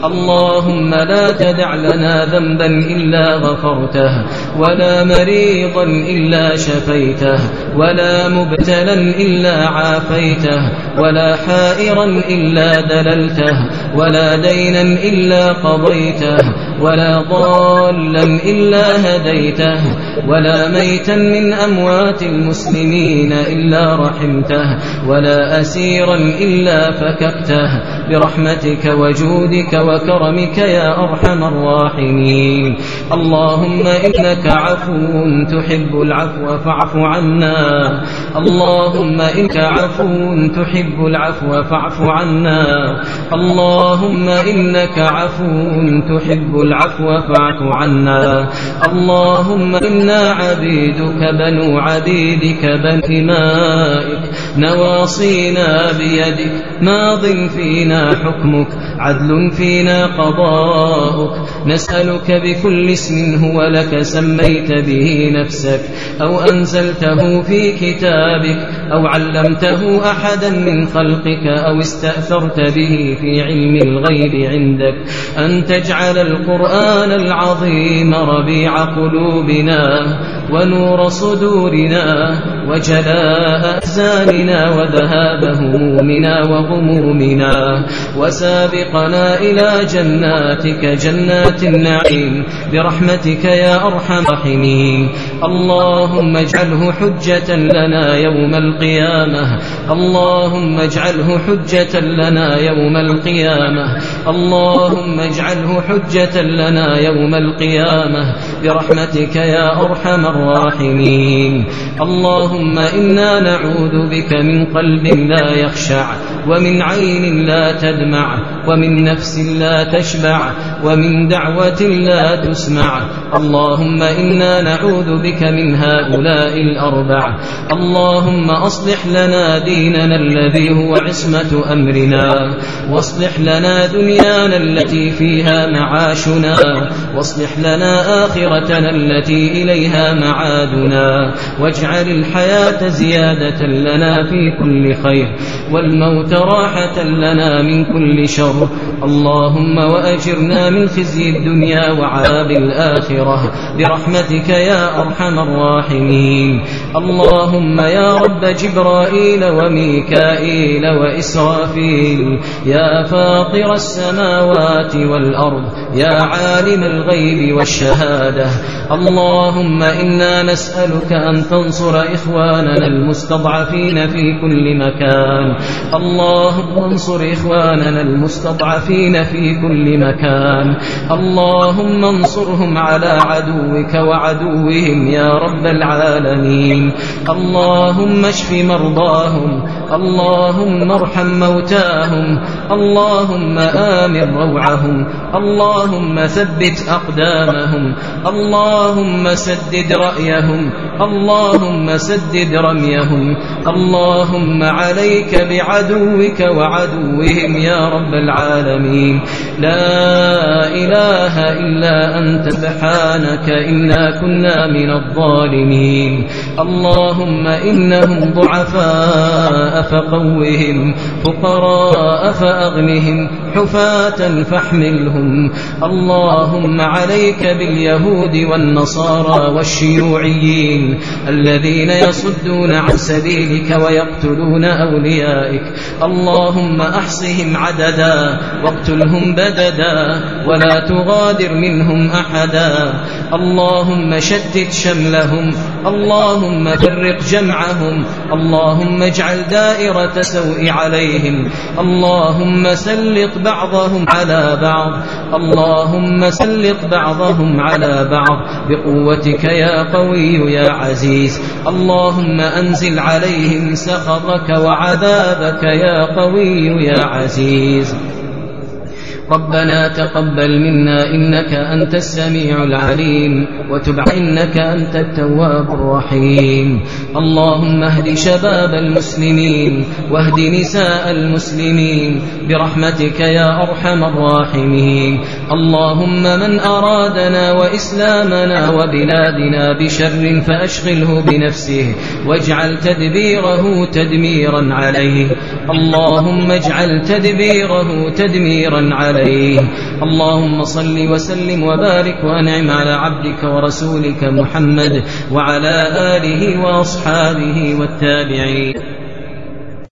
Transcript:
اللهم لا تدع لنا ذنبا إلا غفرته، ولا مريضا إلا شفيته، ولا مبتلا إلا عافيته، ولا حائرا إلا دللته، ولا دينا إلا قضيته، ولا ضالا إلا هديته، ولا ميتا من أموات المسلمين إلا رحمته، ولا أسيرا إلا فككته، برحمتك وجودك وكرمك يا أرحم الراحمين. اللهم إنك عفو تحب العفو فاعف عنا، اللهم إنك عفو تحب العفو فاعف عنا، اللهم إنك عفو تحب العفو فاعف عنا. اللهم إنا عبيدك بنو عبيدك بنو إمائك، نواصينا بيدك، ماض فينا حكمك، عدل فينا قضاؤك، نسألك بكل اسم هو لك سميت به نفسك أو أنزلته في كتابك أو علمته أحدا من خلقك أو استأثرت به في علم الغيب عندك، أن تجعل القرآن العظيم ربيع قلوبنا ونور صدورنا وجلاء أحزاننا وذهاب همومنا وغمومنا، وسابقنا إلى جناتك جنات النعيم برحمتك يا أرحم الراحمين. اللهم اجعله حجة لنا يوم القيامة، اللهم اجعله حجة لنا يوم القيامة، اللهم اجعله حجة لنا يوم القيامة برحمتك يا أرحم الراحمين. اللهم إنا نعوذ بك من قلب لا يخشع، ومن عين لا تدمع، ومن نفس لا تشبع، ومن دعوة لا تسمع. اللهم إنا نعوذ بك من هؤلاء الأربع. اللهم أصلح لنا ديننا الذي هو عصمة أمرنا، واصلح لنا دنيانا التي فيها معاشنا، واصلح لنا آخرتنا التي إليها معادنا، واجعل الحياة زيادة لنا في كل خير، والموت راحة لنا من كل شر. اللهم وأجرنا من خزي الدنيا وعذاب الآخرة برحمتك يا أرحم الراحمين. اللهم يا رب جبرائيل وميكائيل وإسرافيل، يا فاطر السماوات والأرض، يا عالم الغيب والشهادة، اللهم إنا نسألك أن تنصر إخواننا المستضعفين في كل مكان. اللهم انصر إخواننا المستضعفين في كل مكان، اللهم انصرهم على عدوك وعدوهم يا رب العالمين. اللهم اشف مرضاهم، اللهم ارحم موتاهم، اللهم آمن روعهم، اللهم ثبت أقدامهم، اللهم سدد رأيهم، اللهم سدد رميهم. اللهم عليك بعدوك وعدوهم يا رب العالمين. لا إله إلا أنت سبحانك إنا كنا من الظالمين. اللهم إنهم ضعفاء فقوهم، فقراء فأغنهم، حفاة فاحملهم. اللهم عليك باليهود والنصارى والشيوعيين الذين يصدون عن سبيلك ويقتلون أوليائك. اللهم أحصهم عددا واقتلهم بددا ولا تغادر منهم أحدا. اللهم شتت شملهم، اللهم فرق جمعهم، اللهم اجعل دائرة سوء عليهم. اللهم سلط بعضهم على بعض، اللهم سلط بعضهم على بعض بقوتك يا قوي يا عزيز. اللهم أنزل عليهم سخطك وعذابك يا قوي يا عزيز. ربنا تقبل منا إنك أنت السميع العليم، وتب إنك أنت التواب الرحيم. اللهم اهد شباب المسلمين واهد نساء المسلمين برحمتك يا أرحم الراحمين. اللهم من أرادنا وإسلامنا وبلادنا بشر فأشغله بنفسه واجعل تدبيره تدميرا عليه. اللهم اجعل تدبيره تدميرا عليه. عليه. اللهم صل وسلم وبارك وأنعم على عبدك ورسولك محمد وعلى آله وأصحابه والتابعين.